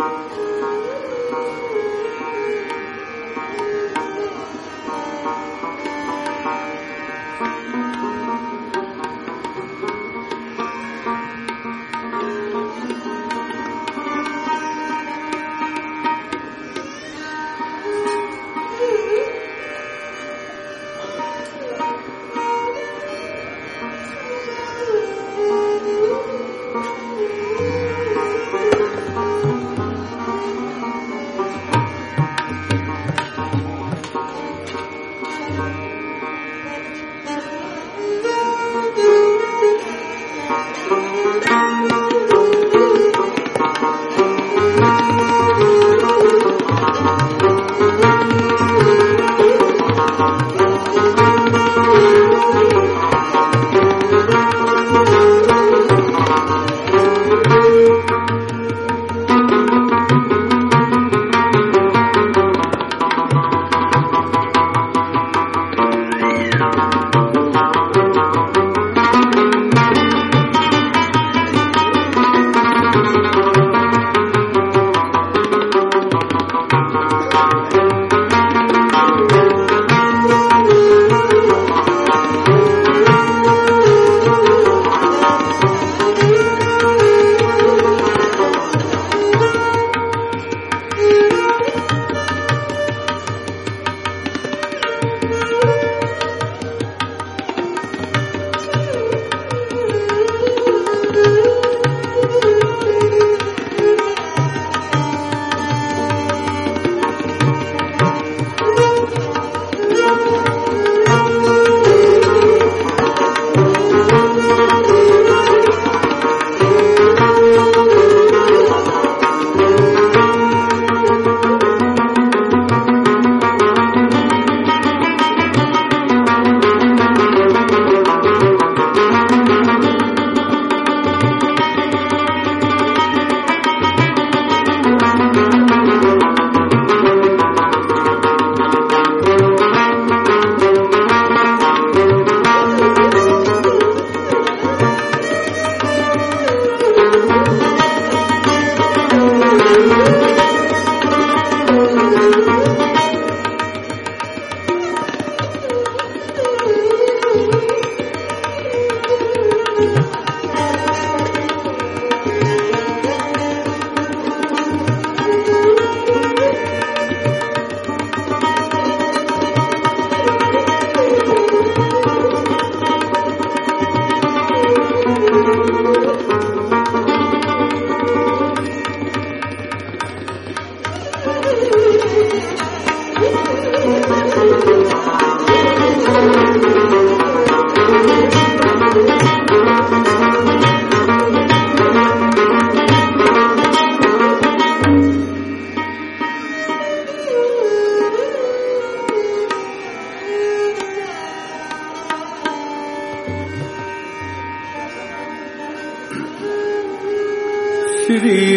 श्री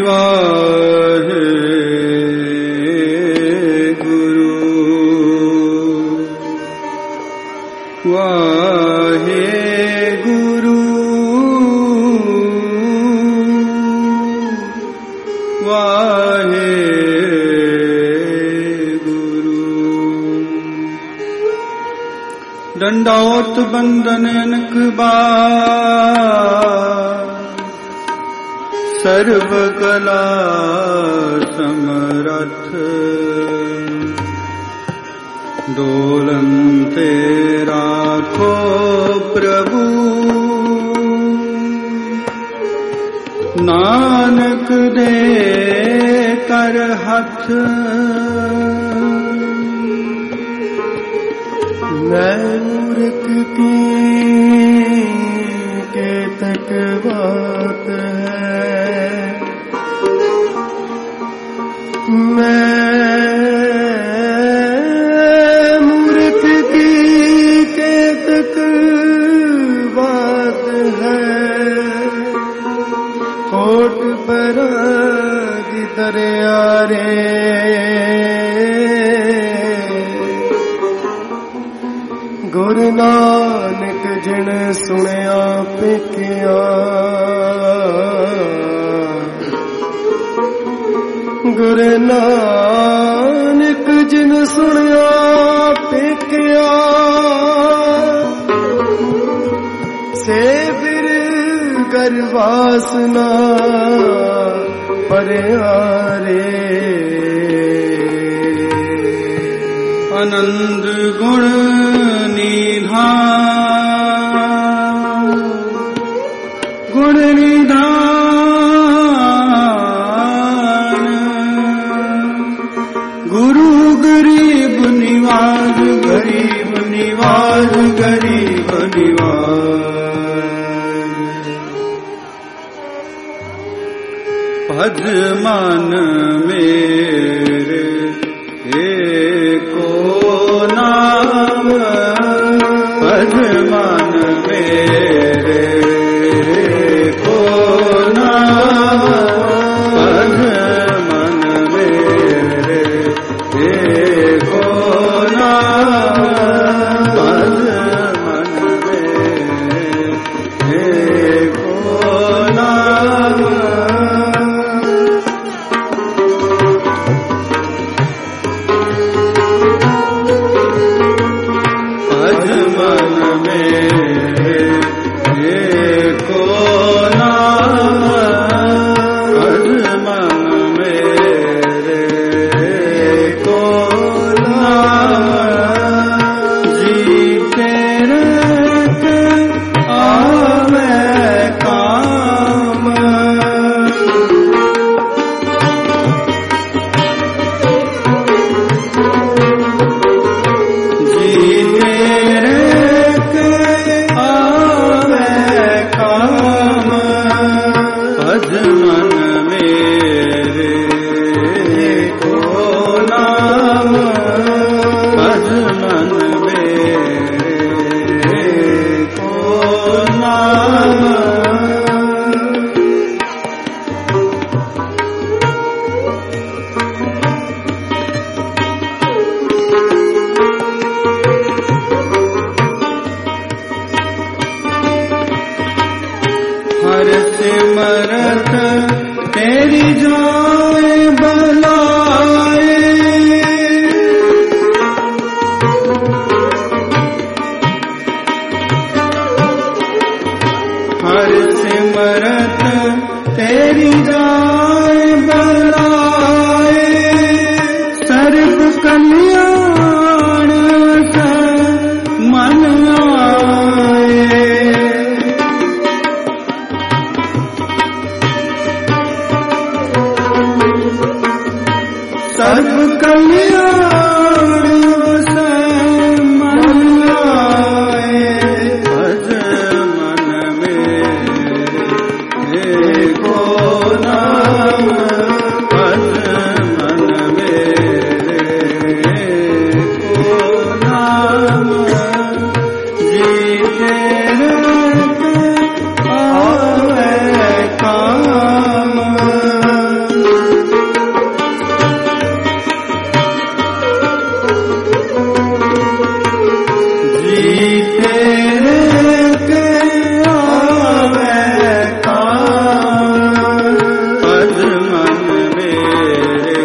वाहे गुरु वाहे गुरु वाहे गुरु। दंडौत बंदन अनक बार सर्व कला समरथ डोलन्ते राखो प्रभु नानक दे कर हथ। मैं मूर्ख की केतक बात है, मैं मूर्ख की केतक बात है। कोट परागी दरिया रे गुरु नानक जिन सुनिया पेखिया गुरु नानक जिन सुनिया पेकिया से फिर गर्वासना परिहारे आनंद गुण निधान गुण निधान गुरु गरीब निवास गरीब निवास गरीब निवास भज मन मेरे एको नाम भज मन मेरे एको नाम भज मन मेरे एको नाम भज मन मेरे एको नाम हर सिमरत तेरी जाए बलाए हर सिमरत तेरी जाए बलाए सर्व कल्याण मन आए सर्व कल्याण से मन आए भज मन मेरे एको नाम भज मन मेरे एको नाम जीते आवे काम भज मन मेरे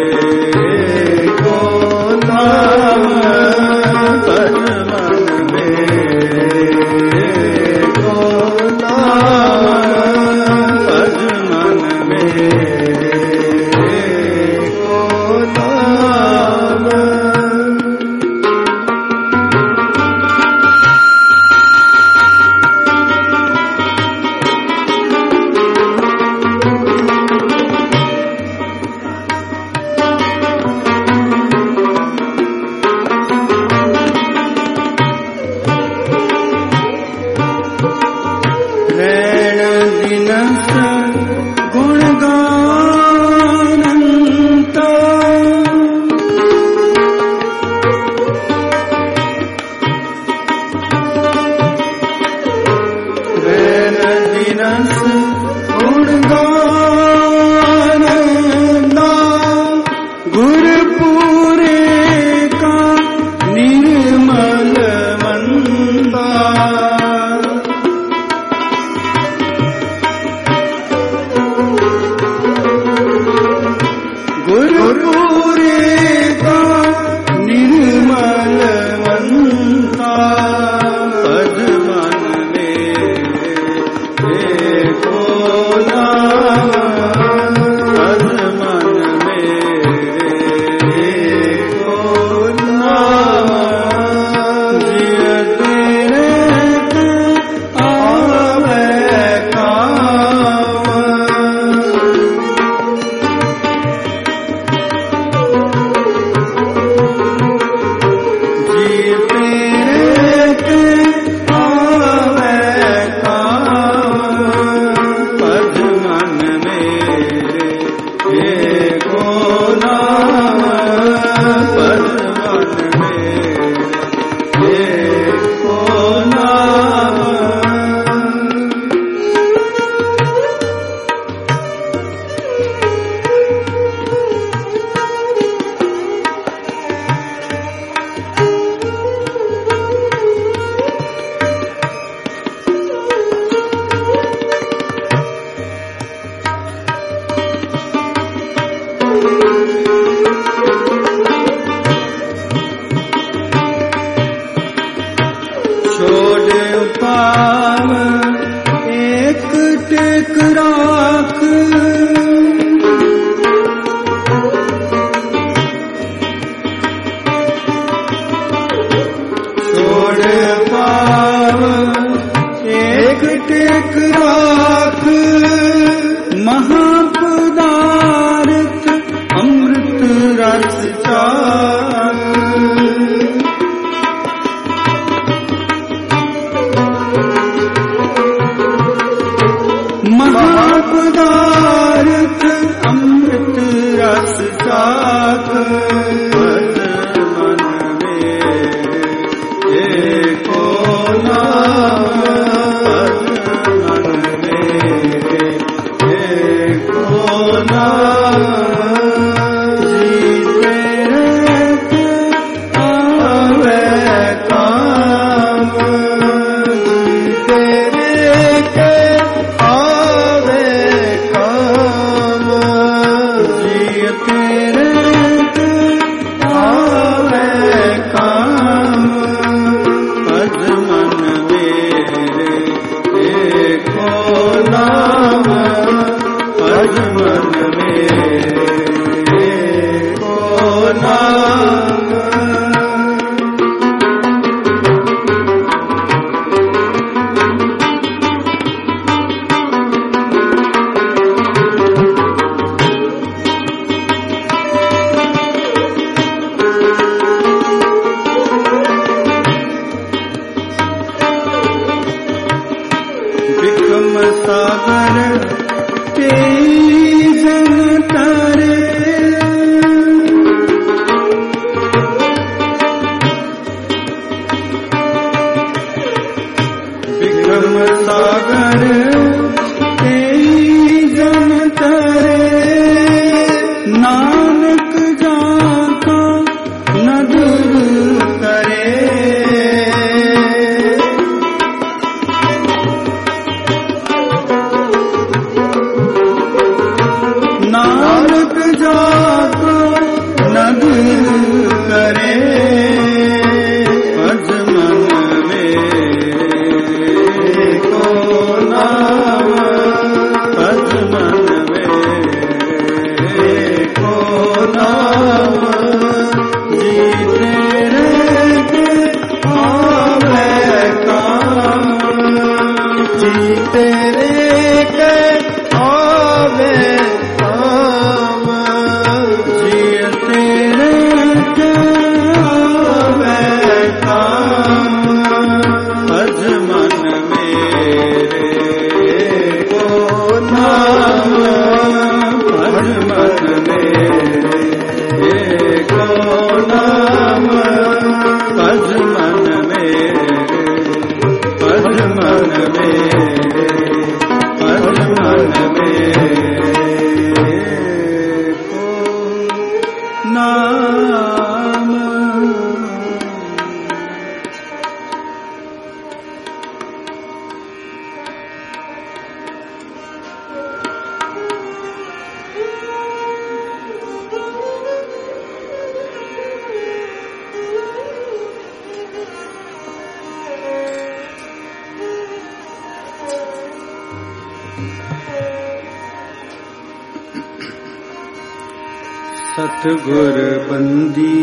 सतगुर बंदी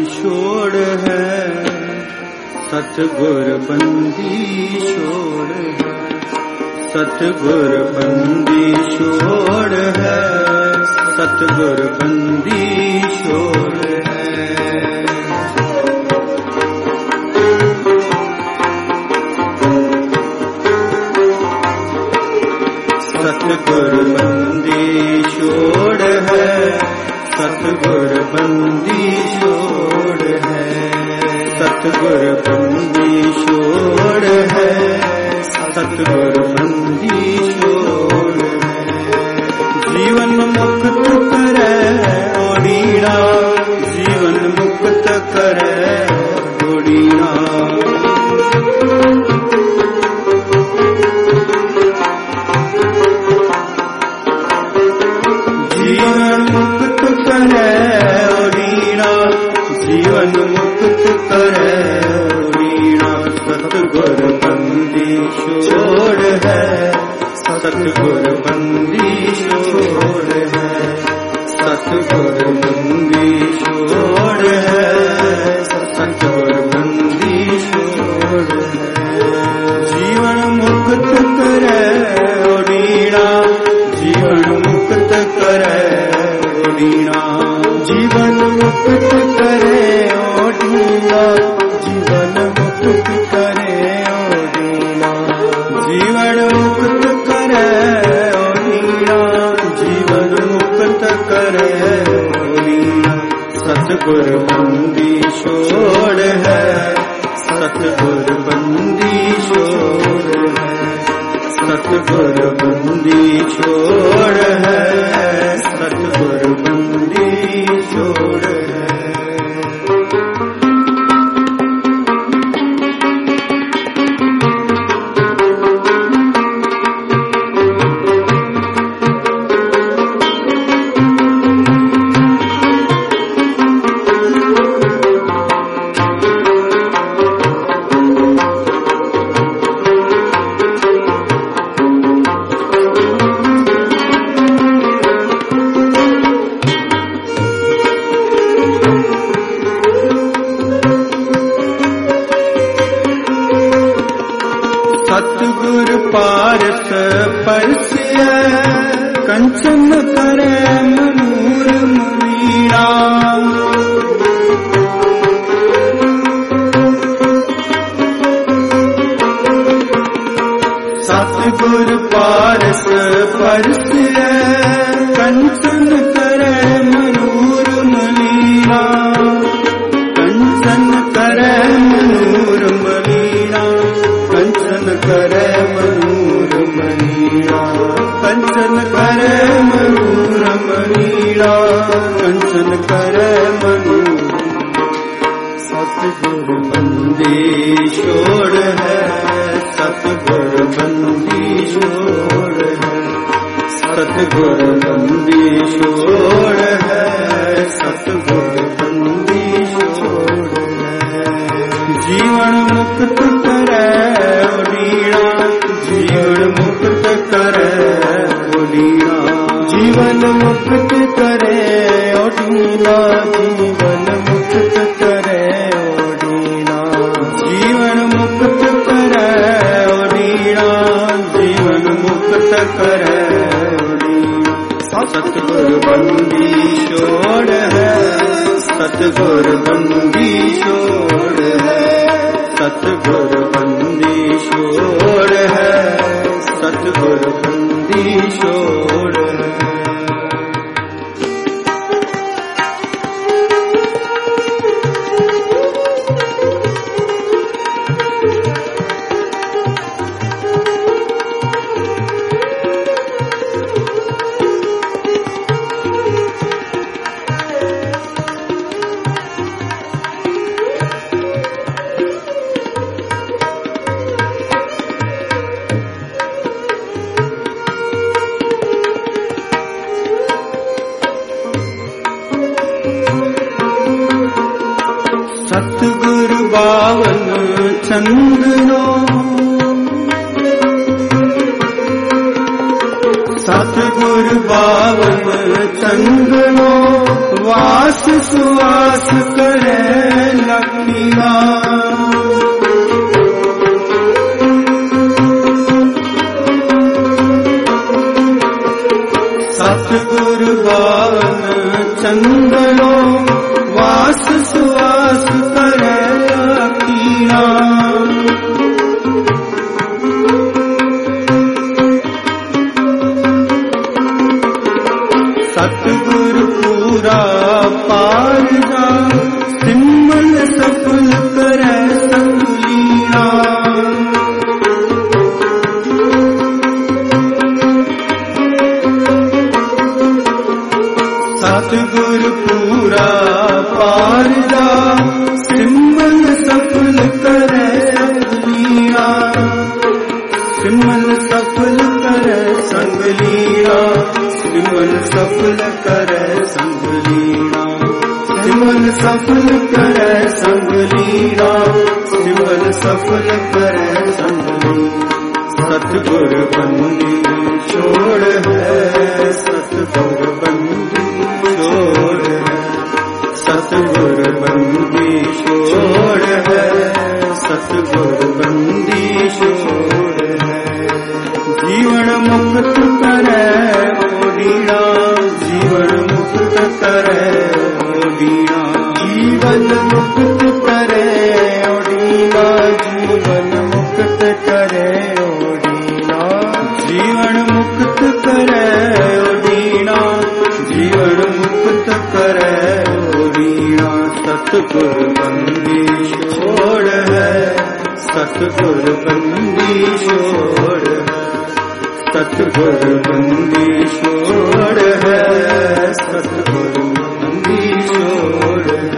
छोड़ है, सतगुर बंदी छोड़ है, सतगुर बंदी छोड़ है, सतगुर बंदी छोड़ है। सतगुर बंदी छोड़ है, सतगुर बंदी छोड़ है, सतगुर बंदी छोड़ है, सतगुर बंदी छोड़ है। जीवन मुक्त करे ओडीड़ा, जीवन मुक्त करे ओडीड़ा। जीवन मुक्त करे करे वीणा। सतगुर बंदी छोड़ है, सतगुर बंदी छोड़ है, सतगुर बंदी छोड़ है, सतगुर बंदी छोड़ है। जीवन मुक्त करे वीणा, जीवन मुक्त करे वीणा। जीवन मुक्त करे वीणा, जीवन मुक्त करे वीणा। जीवन मुक्त करे वीणा, जीवन मुक्त करे वीणा। सतगुर बंदी छोड़ है, सतगुर बंदी छोड़ है, सतगुर बंदी छोड़ है, सतगुर बंदी छोड़ है। सतगुर पारस परसिय कंचन करे मनूर वीणा। सतगुर पारस परसिय कंचन करे मनूर वीणा, कंचन करे मनूर वीणा, कंचन करे मनूर वीणा, कंचन करे मनूर वीणा, कंचन करे मनूर। सतगुर बंदी छोड़ है, सतगुर बंदी छोड़ है, सतगुर बंदी छोड़ है, सतगुर बंदी छोड़ है। जीवन मुक्त करे वीणा, जीवन मुक्त करे वीणा। जीवन मुक्त करे वीणा, जीवन मुक्त करे वीणा। जीवन मुक्त करे वीणा, जीवन मुक्त करे वीणा। सतगुर बंदी छोड़ है, सतगुर बंदी छोड़ है, सतगुर बंदी छोड़ है, सतगुर बंदी छोड़ है। सतगुर बावन चंदनो, सतगुर बावन चंदनो, वास सुवास करे लखीना। सतगुर बावन चंदनो, वास सुवास करे लखीना। सतगुर पूरा पार जा, सिमल सफल करे संगलीना। सतगुर पूरा पार जा, सिमल सफल करे संगलीना, सिमल सफल करे संगलीना, सिमल सफल करे संगलीना, सिमल सफल करे संग संग लीला, सिमरन सफल करे संग लीला। सतगुर बंदी छोड़ है, सतगुर बंदी छोड़ है, सतगुर बंदी छोड़ है, सतगुर बंदी छोड़ है। जीवन मुक्त करे ओडीना, जीवन मुक्त करे ओडीना, जीवन मुक्त करे ओडीना, जीवन मुक्त करे ओडीना, जीवन मुक्त करे ओडीना, जीवन मुक्त करे ओडीना। सतगुर बंदी छोड़ है, सतगुर बंदी छोड़ है, सतगुर बंदी छोड़ है, सतगुर बंदी छोड़ है।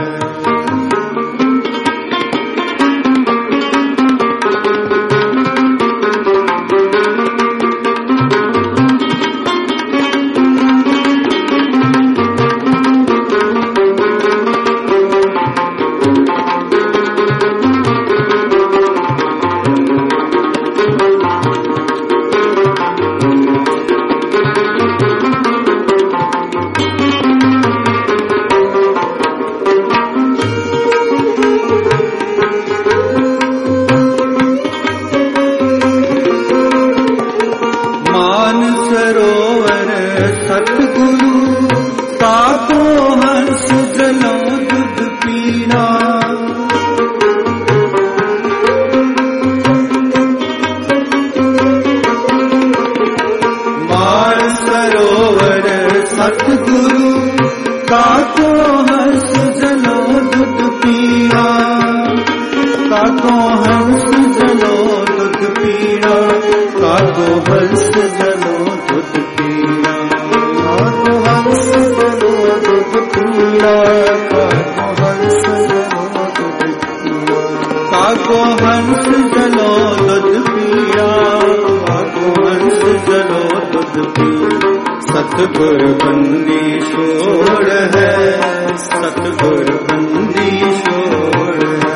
सतगुर बंदी छोड़ है, सतगुर बंदी छोड़ है,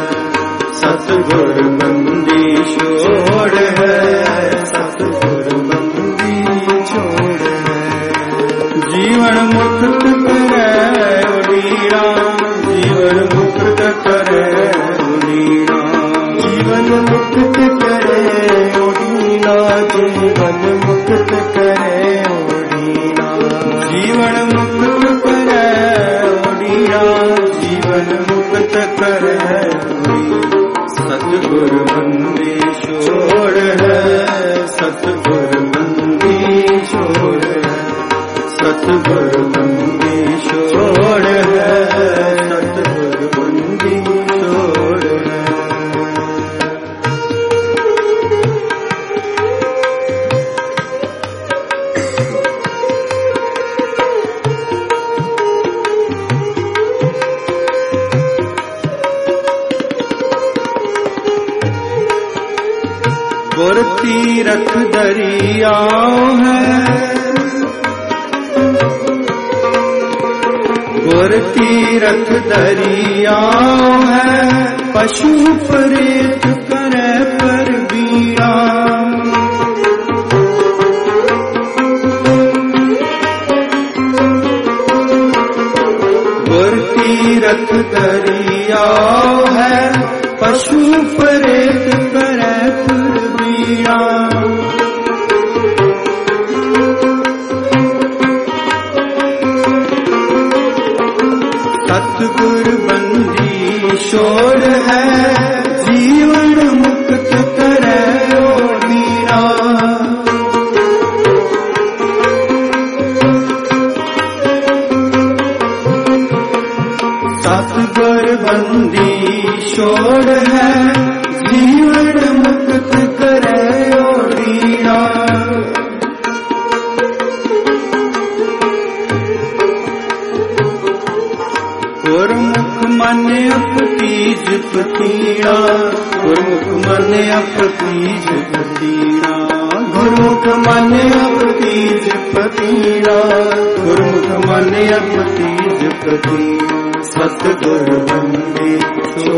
सतगुर बंदी छोड़ है, सतगुर बंदी छोड़ है। जीवन मुक्त करे ओडीना, जीवन मुक्त करे ओडीना, जीवन मुक्त करे ओडीना, जीवन मुक्त करे ओडीना, जीवन मुक्त करे ओडीना, जीवन मुक्त करे ओडीना। सतगुर बंदी छोड़ है, सतगुर बंदी छोड़ है, सतगुर बंदी छोड़ है, सतगुर बंदी छोड़ है। गुर तीरथ दरियाओ है, गुर तीरथ दरियाओ है, पशु प्रेत करे पर बीरा। गुर तीरथ दरियाओ है, पशु प्रेत करे पर बीरा। सतगुर बंदी छोड़ है, जीवन मुक्त करे ओडीना। सतगुर बंदी छोड़ है, जीवन मुक्त करे ओडीना। गुरमुख मन अपतीज पतीना, गुरमुख मन अपतीज पतीना, गुरमुख मन अपतीज पतीना, गुरमुख मन अपतीज पतीना। सतगुर बंदी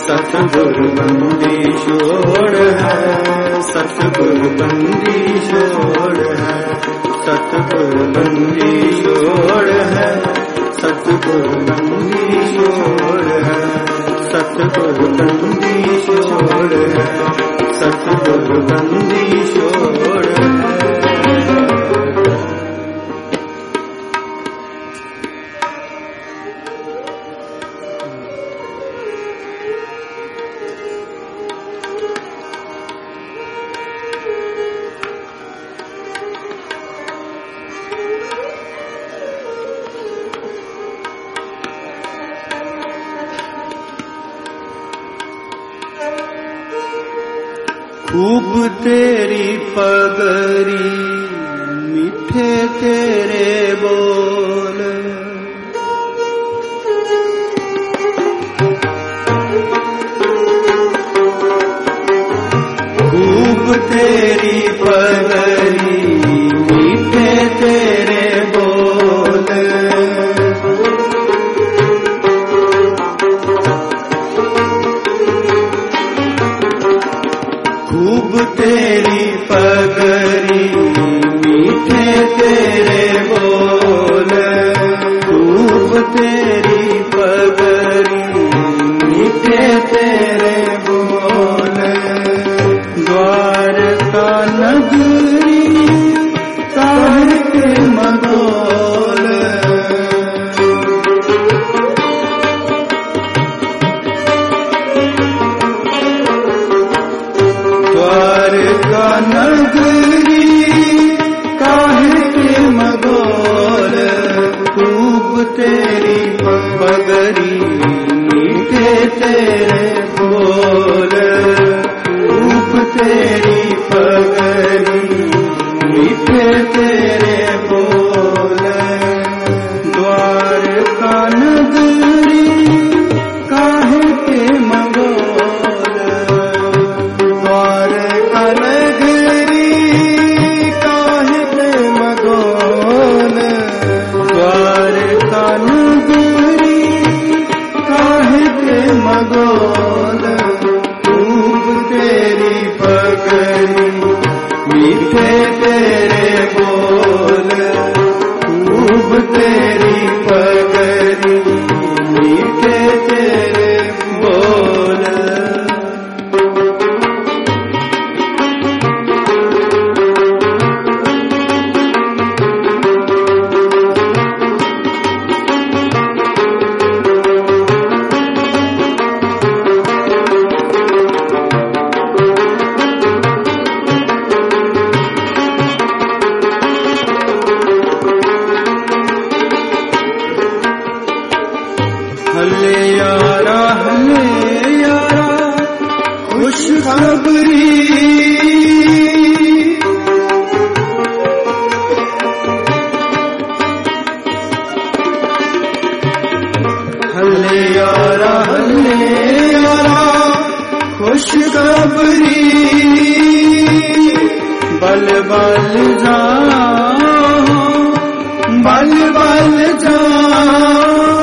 सतगुरु बंदी छोड़ है, सतगुरु बंदी छोड़ है, सतगुरु बंदी छोड़ है, सतगुरु बंदी छोड़ है, सतगुरु बंदी छोड़ है, सतगुरु बंदी छोड़ है। खूब तेरी पगरी मीठे तेरे बोल, खूब तेरी पगरी मीठे तेरे बोल, खूब तेरी पगरी मीठे तेरे बोल, खूब तेरी पगरी मीठे तेरे बोल, द्वारका नगरी काहे के मगोल, द्वारका नगरी काहे के मगोल, खूब तेरी पगरी मीठे तेरे बोल, खूब तेरी पगरी मीठे तेरे बोल, द्वारका नगरी काहे के मगोल, द्वारका नगरी काहे के मगोल, द्वारका नगरी काहे के मगोल, खूब तेरी पगरी मीठे तेरे बोल, खूब तेरी पगरी मीठे तेरे बोल। हले यारा खुशखबरी, हले यारा खुशखबरी, बल बल जाओ, बल बल जाओ,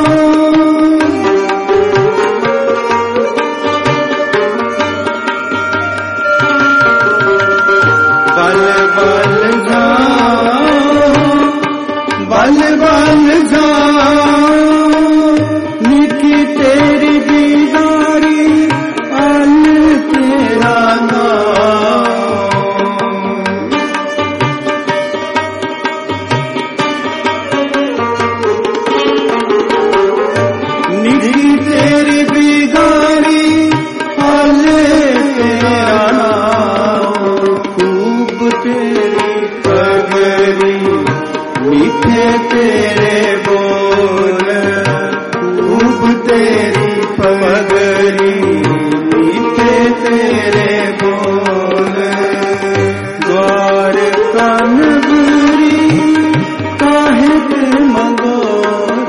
बल बल जाओ, बल बल जाओ, निकी तेरी दीदारी अल तेरा नाम, निकी तेरी दीदारी अल तेरा नाम, खूब तेरी पगरी मीठे तेरे बोल, खूब तेरी पगरी मीठे तेरे बोल, द्वारका नगरी काहे के मगोल,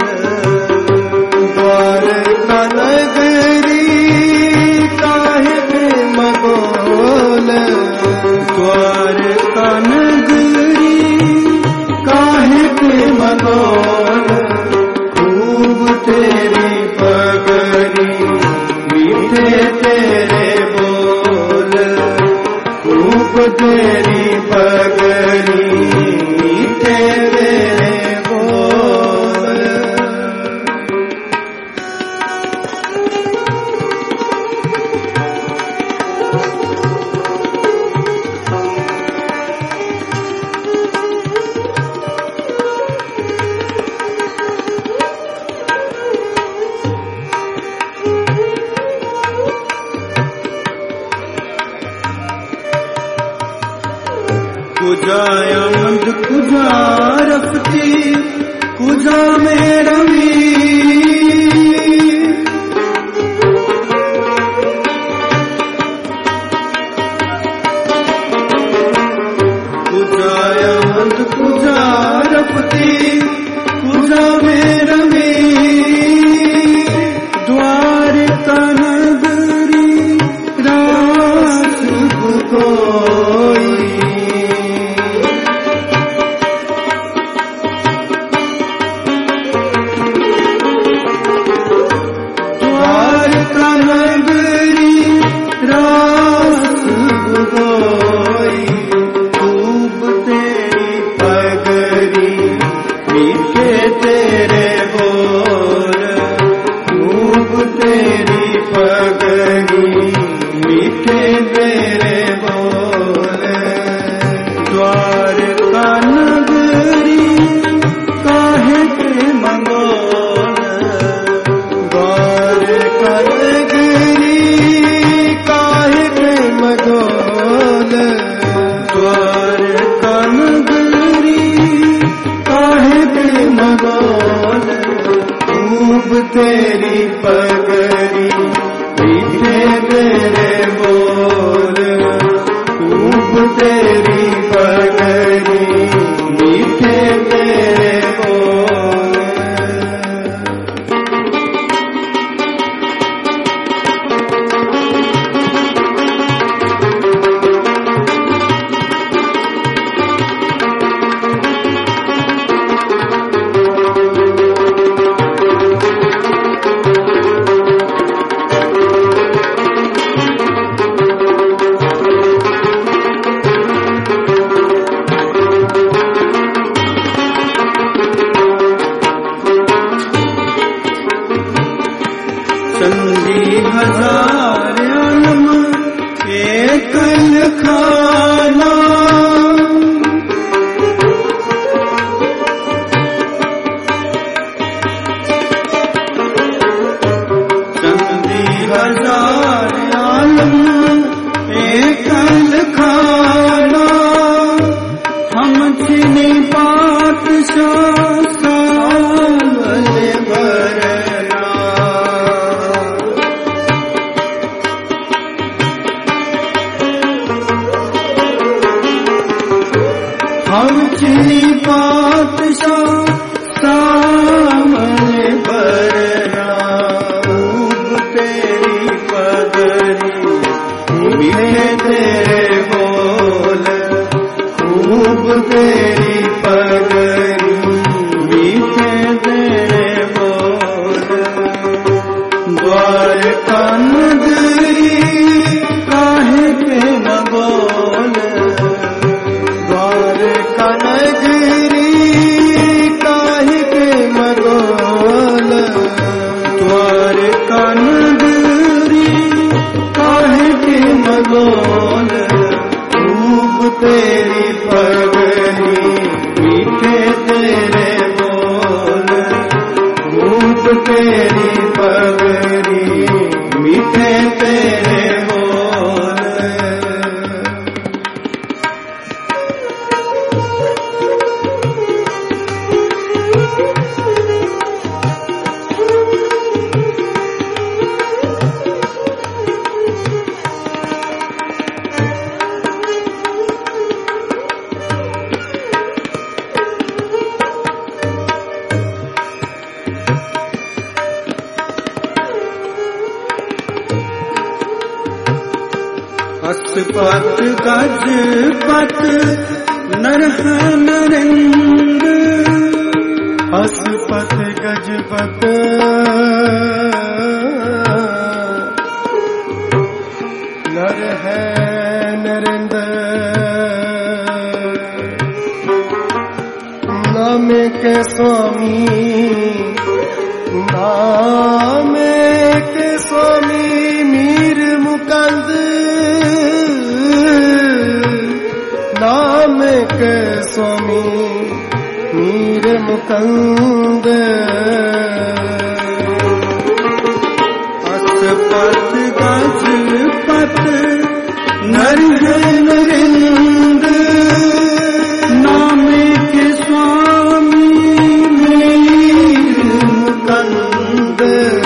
द्वारका नगरी काहे के मगोल, द्वारका नगरी काहे के मगोल, खूब तेरी पगरी मीठे तेरी पगरी मीठे तेरे बोल। कुजा आमद कुजा रफ्ती कुजा में रमी, कुजा आमद कुजा रफ्ती कुजा में रमी, द्वारका नगरी रास कोई। तेरी पगरी मीठे तेरे बोल, खूब तेरी पगरी मीठे तेरे बोल। चंदी हजार आलम एक खाना, चंदी हजार आलम एक खाना, हम छिनी पातशाह सावले भरना। हम छिनी पातशाह सावले भरना, खूब तेरी पगरी मीठे तेरे बोल, खूब तेरी पगरी मीठे तेरे बोल। द्वारका नगरी काहे के न बोल, द्वारका नगरी काहे के न बोल, द्वारका नगरी काहे के न बोल, खूब तेरी पगरी मीठे तेरे बोल, खूब तेरी पगरी मीठे तेरे बोल। असपत गजपत नरह नरेंद्र, असपत गजपत नर है नरेंद्र, स्वामी नाम के स्वामी मीर मुकंद नाम के स्वामी मीर मुकंद असपत गजपत नर नरेंद्र नाम के स्वामी मीर मुकंद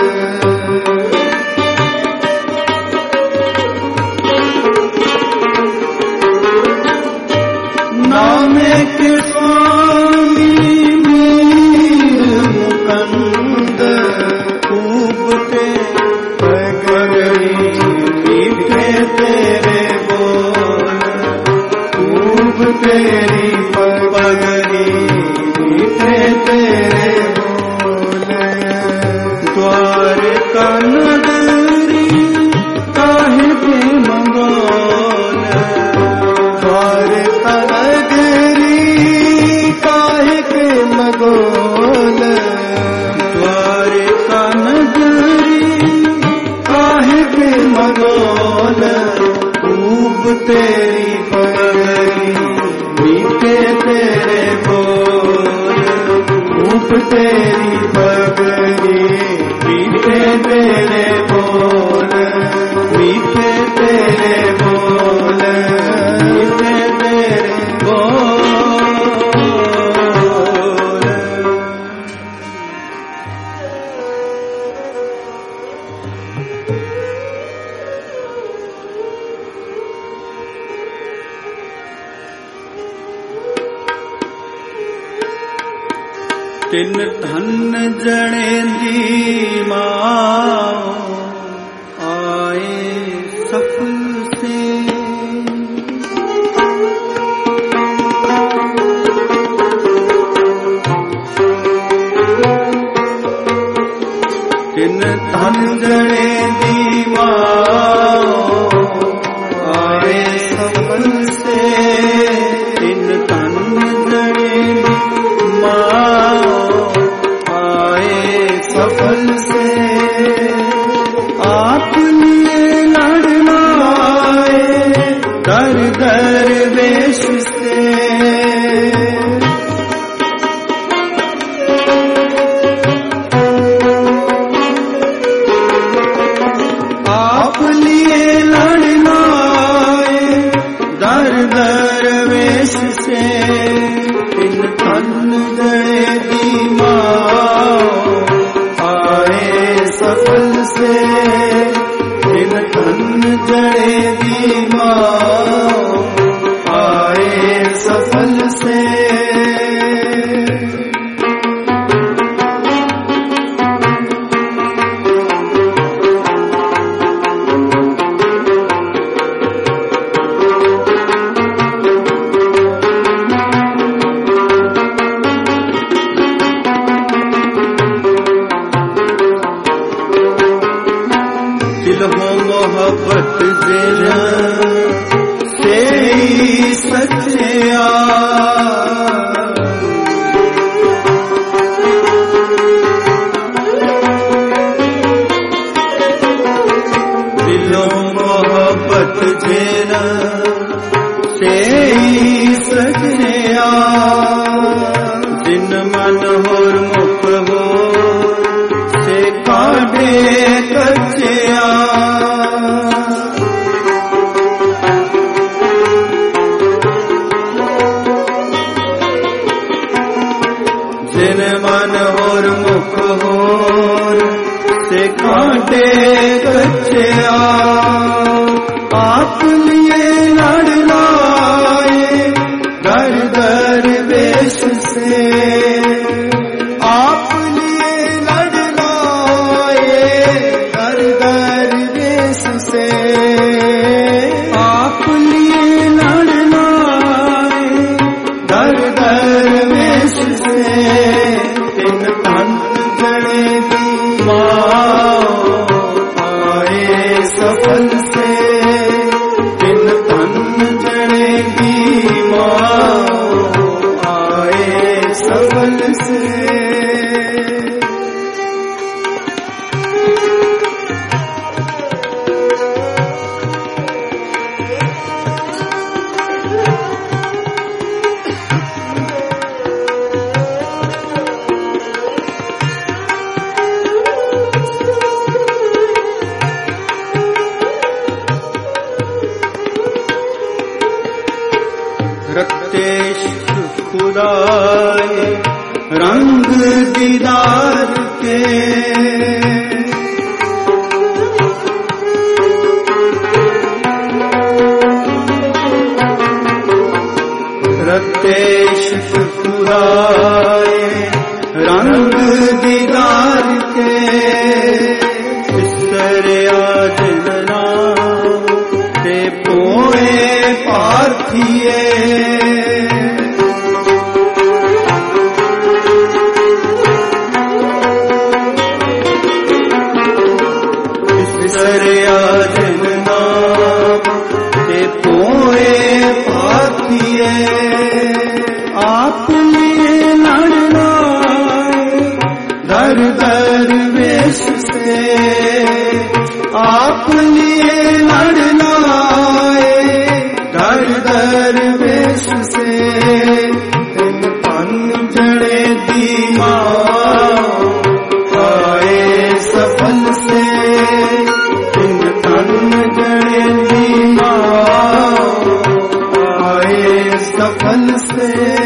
नाम के स्वामी मीर मुकंद खूबते पगड़ी मीठे तेरे बोल खूब तेरी पगड़ी मीठे तेरे बोल द्वारका नगरी काहे पे मंगोल द्वारका नगरी काहे के मगोल द्वारका नगरी काहे पे मगोल खूब तेरी पगड़ी मीठे तेरे बोल खूब तेरी पगड़ी मीठे तेरे बोल मीठे तेरे बोल मीठे तेरे बोल तिन धन जड़ेंदी माँ आए सफल से तिन धन जड़ेंदी माँ आए सफल से तिन धन जड़ेंदी माँ सफल से आप लिए लड़ना आए दर दर वेश से आप लिए लड़ना आए दर दर वेश से इन धन गए दी सफल से इन धन जड़े दी माँ आए सफल से मोहब्बत देना से ही सच्चिया दिलों मोहब्बत देना से ही सच्चिया जिन मन होर मुख हो से काढ़े कच्चिया जिन मन होर मुख होर से कांटे कच्चिया आप लिए लड़ना आए दर दर वेश से आप लिए लड़ना आए दर दर वेश से आप लिए लड़ना आए दर दर वेश से इन धन जड़े दी माँ आए सफल से इन धन जड़े दी माँ आए सफल से रते खुदाए रंग दीदार के रतेश खुदाए रंग दीदार के इसरिया जनना ते पोए पार्थिए इसरिया जनना ते पोए पार्थिए आप लिए लड़ना दर दर वेश से आप लिए लड़ना दर दर वेश से इन पन जड़े दीमा आए सफल से इन तन जड़े दीमा आए सफल से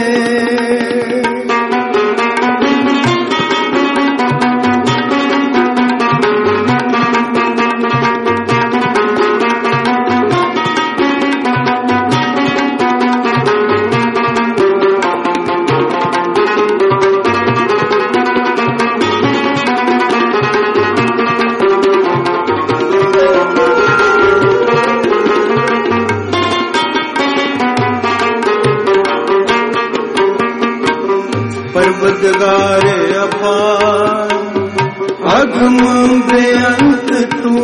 परवदगार अपार अगम बेअंत तू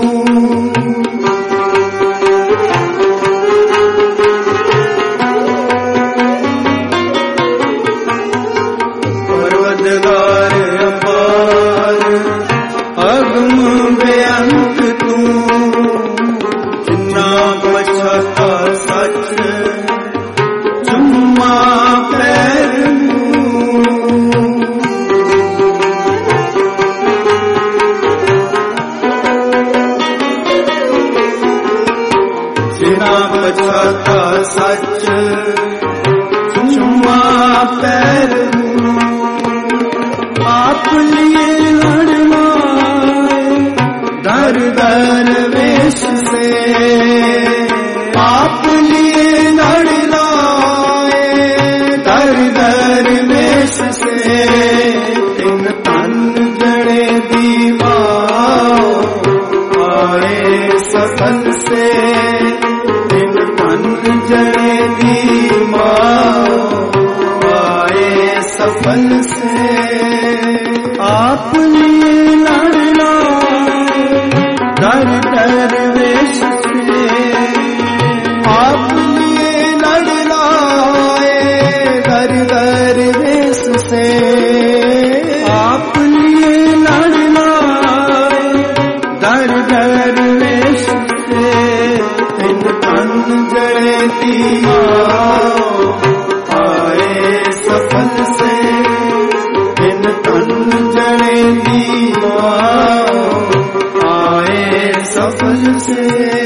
परवदगार अपार अगम बेअंत तू जिन्ना बचाता सच चुम्मा पैर बचाता सच चुम्मा पैर आप लिए लड़ना दर दर वेश से आप लिए लड़ना दर दर वेश से इन तन जड़े दीवा आए सफल से जड़े दीमा आए सफल से आप लिए लड़ना दर दर वेश से आप लिए लड़ना दर दर वेश से आप लिए लड़ना दर दर वेश से इन तन जड़े दीमा आए सफल से इन तन जड़े दीमा आए सफल से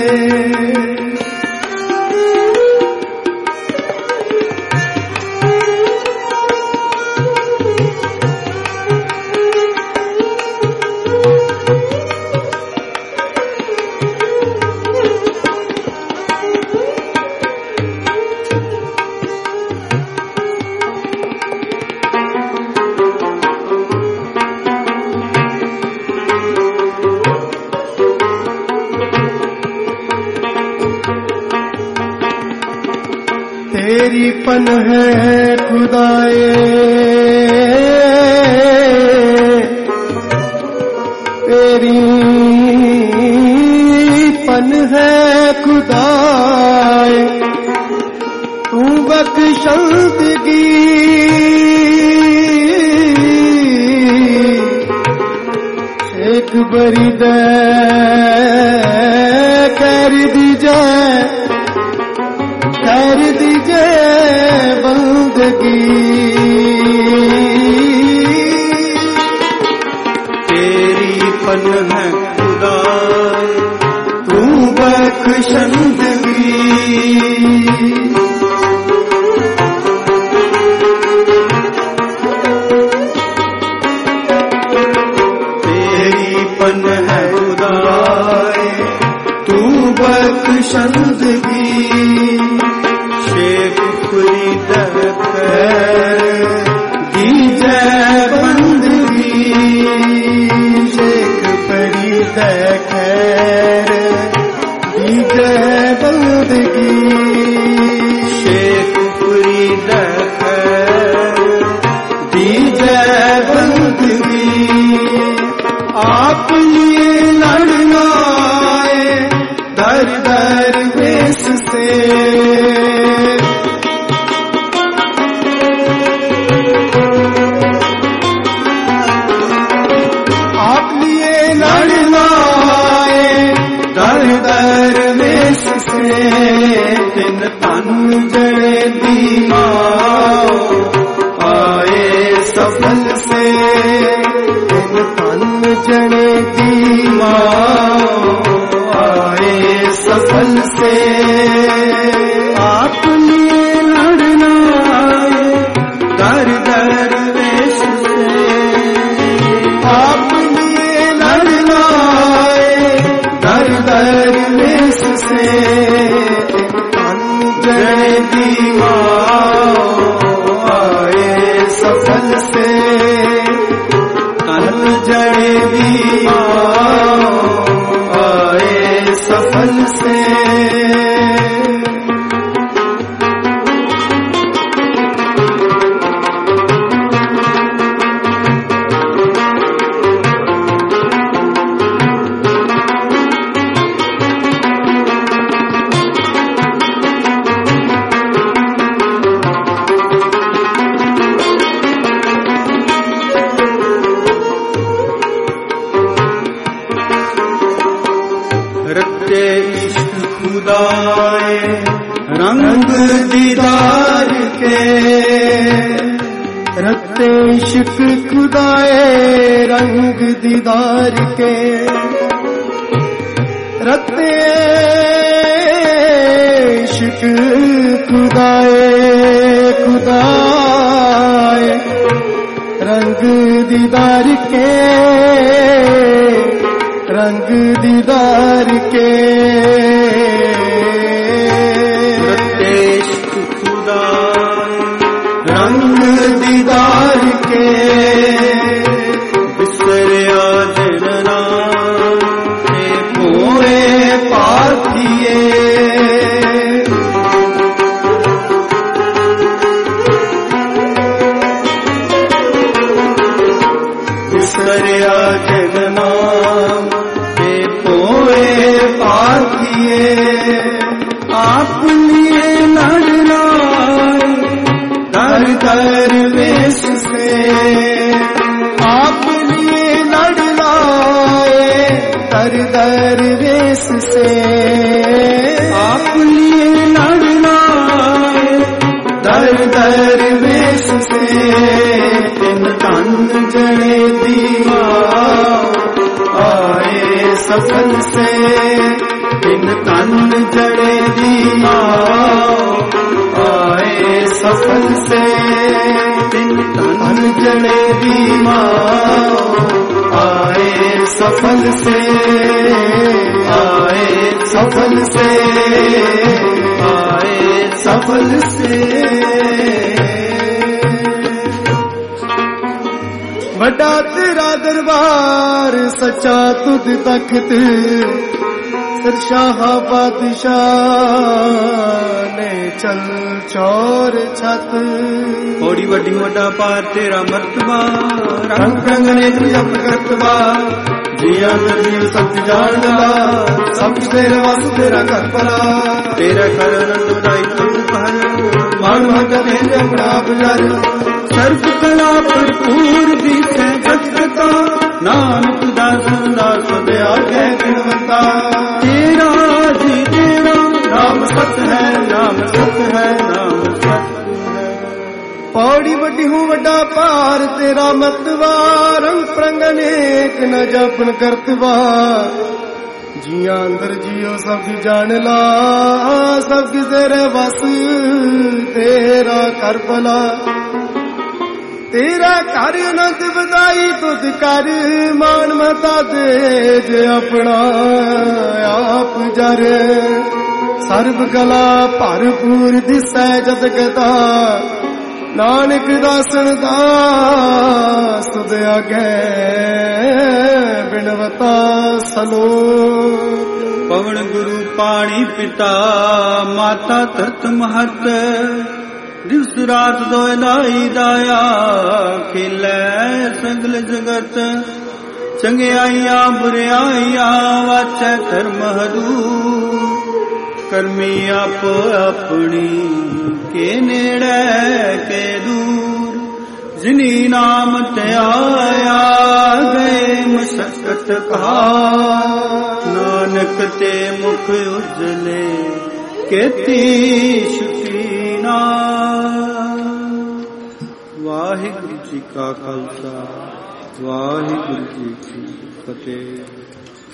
तेरी पन है खुदाए तेरी पन है खुदाए तू बख्शंदगी एक बरी दे कर दीजिए बंदगी तेरी पन है खुदा तू बख्शंदगी बख्शंदगी शेख फरीद खैर दीजे बंदगी शेख फरीद खैर दीजे बंदगी शेख फरीद खैर दीजे बंदगी आप लिए लड़ना दर दर वेश से आप लिए लड़ना दर दर वेश से दिन तन जड़े दीमा आए सफल से दिन तन जड़े दीमा सफल से आप लिए लड़ना दर दर वेश से आप लिए लड़ना दर दर वेश से तन जड़े दीवा आए सफल से तन जड़े दीवा सफल से खुदाए रंग दीदार के रत्ते इश्क खुदाए रंग दीदार के रत्ते इश्क खुदाए खुदाए रंग दीदार के रंग दीदार के रंग दीदार के बिसरिया जरना के पोए पाथिए बिसरिया जरना के पोए पाथिए आप लिए लड़ना दर दर वेश से आप लिए लड़ना दर दर वेश से आप लिए लड़ना दर दर वेश से दिन तन जड़े दीवा आए सफल से दिन तन जड़े दीवा सफल से दिन तन जड़े दीमा आए सफल से आए सफल से आए सफल से बड़ा तेरा दरबार सच्चा तुझ तख्त शाह बादशाह ने चल चौर छत थोड़ी वड्डी वड्डा पार तेरा मर्तबा रंग रंगने जप करतबा जिया जीव सब जानदा सब तेरे वास तेरा कर पला तेरा कर आनंद उदाई तुम पर मान भग तेरे अपना गुजर सर्व कला भरपूर दिखे जगता नानक दास दास दे आगे गुणवंता तेरा जी तेरा नाम सत है नाम सत है नाम सत है पौड़ी वड्डी हूँ वड्डा पार तेरा मतवा रंग प्रंग अनेक न जापन करतवा जिया अंदर जियो सब जान ला सब तेरे बस तेरा कर भला तेरा कर अनंत बधाई तुझ कर मान मता दे जे अपना आप जर ਸਰਬ ਕਲਾ ਭਰਪੂਰ ਦਿਸੈ ਜਤ ਕਥਾ ਨਾਨਕ ਦਾਸਨ ਦਾ ਸੁਧ ਆਗੇ ਬਿਨਵਤਾ ਸਲੋ ਪਵਨ ਗੁਰੂ ਪਾਣੀ ਪਿਤਾ ਮਾਤਾ ਧਰਤ ਮਹਤ ਦਿਵਸ ਰਾਤ ਦੋਇ ਦਾਈ ਦਾਇਆ ਖੇਲੇ ਸਗਲ ਜਗਤ ਚੰਗਿਆਈਆਂ ਬੁਰਿਆਈਆਂ ਵਾਚੈ ਧਰਮ ਹਦੂਰ ਕਰਮੀ ਆਪੋ ਆਪਣੀ ਕੇ ਨੇੜੇ ਕੇ ਦੂਰ ਜਿਨੀ ਨਾਮ ਤੇ ਆਇਆ ਗਏ ਮਸਕਤ ਕਹਾ ਨਾਨਕ ਤੇ ਮੁਖ ਉਜਲੇ ਕੇਤੀ ਸ਼ੁਕੀਨਾ। ਵਾਹਿਗੁਰੂ ਜੀ ਕਾ ਖਾਲਸਾ ਵਾਹਿਗੁਰੂ ਜੀ ਕੀ ਫਤਿਹ।